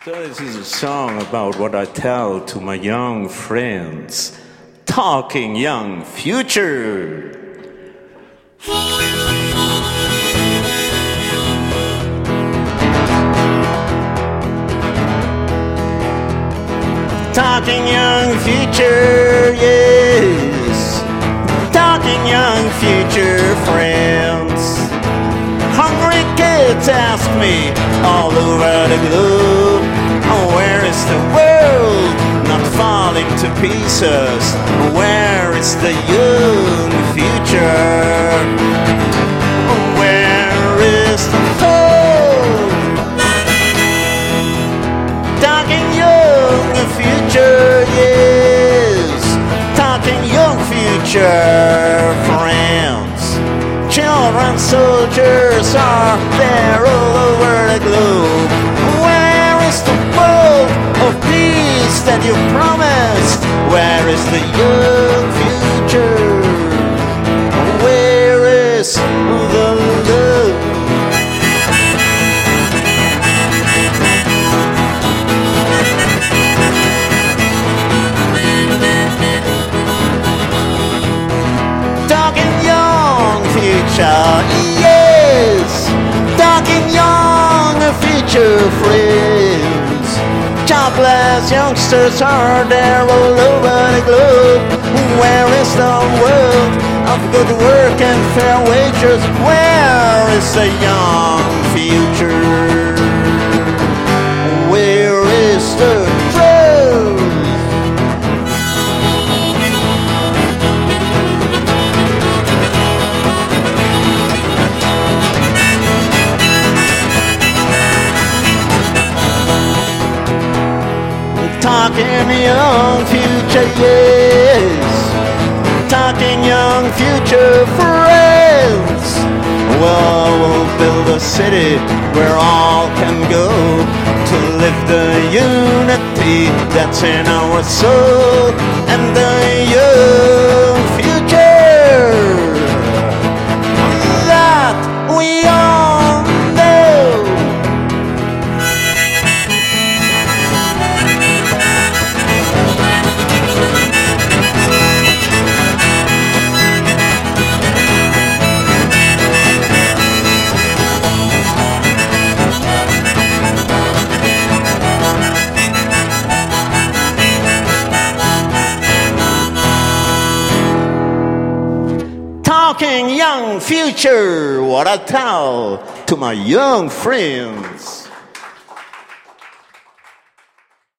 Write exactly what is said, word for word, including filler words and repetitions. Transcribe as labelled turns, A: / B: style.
A: So this is a song about what I tell to my young friends. Talking young future. Talking young future, yes. Talking young future friends. Hungry kids ask me all over the globe, oh, where is the world not falling to pieces? Where is the young future? Where is the hope? Talking young future, yes. Talking young future friends. Children soldiers are there all over the globe. Where is the world of peace that you promised? Where is the young future? Where is the love? Talking young future, yes. Talking young future friends. Jobless youngsters are there all over the globe. Where is the world of good work and fair wages? Where is the young future? Where is the truth? Talking young future, yes. Talking young future friends. Well, we'll build a city where all can go to live the unity that's in our soul and the young future that we all know. Talking young future, what I tell to my young friends.